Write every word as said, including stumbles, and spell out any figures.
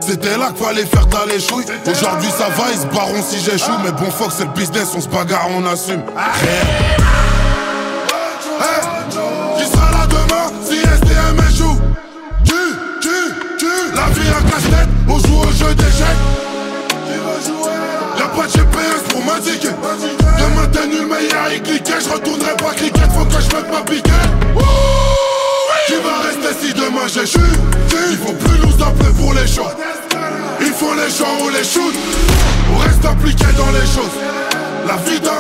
C'était là qu'il fallait faire ta les chouilles. Aujourd'hui ça va, ils se barront si j'échoue. Mais bon fuck c'est le business, on se bagarre, on assume. Hey. Hey. Qui sera là demain si S D M échoue? Tu, tu, tu. La vie un casse-tête, on joue au jeu d'échecs. Y'a pas de G P S pour m'indiquer. Demain t'es nul mais hier il cliquait. Je retournerai pas cricket, faut que je mette ma piquette. Qui va rester si demain j'échoue? Il faut plus nous appeler pour les choses. Il faut les gens ou les shoots. On reste impliqué dans les choses. La vie d'un